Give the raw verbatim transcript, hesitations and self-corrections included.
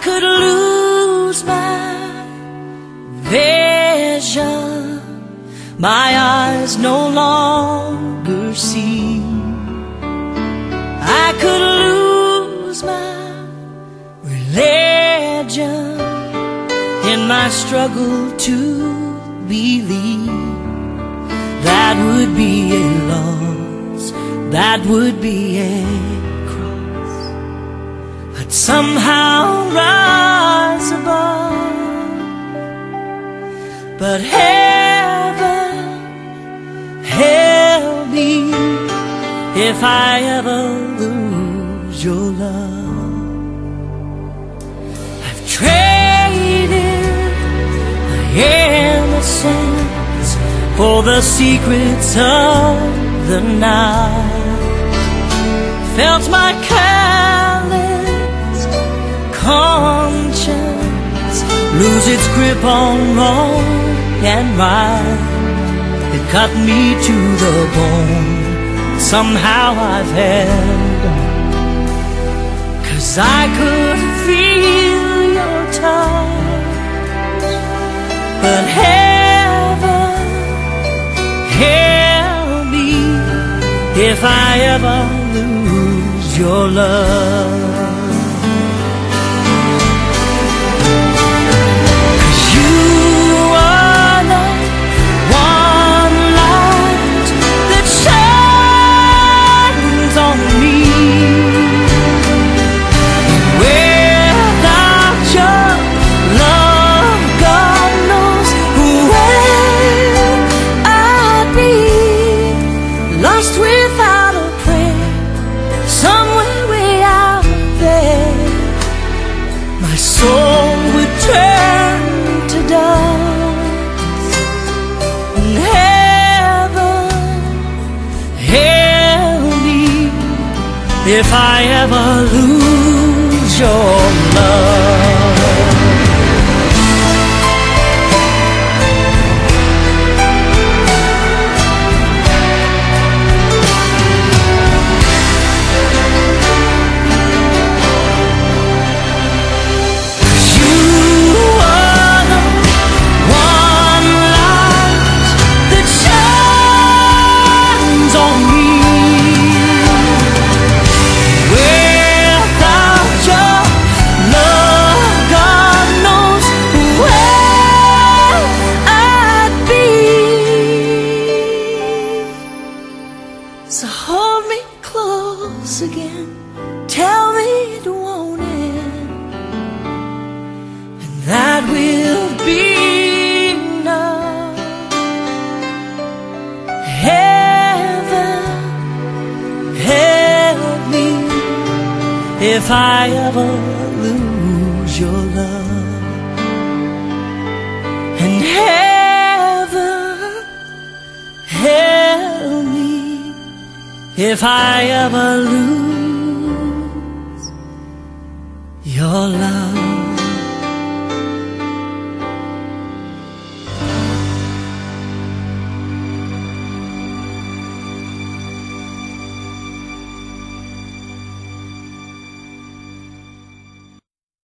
could lose my vision, my eyes no longer see. I could lose my religion in my struggle to believe. That would be a loss, that would be a cross. I'd somehow rise above. But heaven help me if I ever lose your love. I've traded my innocence for the secrets of the night. Felt my callous conscience lose its grip on wrong and right. It cut me to the bone. Somehow I've held on, 'cause I could feel your touch. But heaven help me if I ever lose your love. Without a prayer, somewhere way out there, my soul would turn to dust. And heaven help me if I ever lose your love. So hold me close again, tell me it won't end, and that will be enough. Heaven help me if I ever lose your love. And heaven help me if I ever lose your love.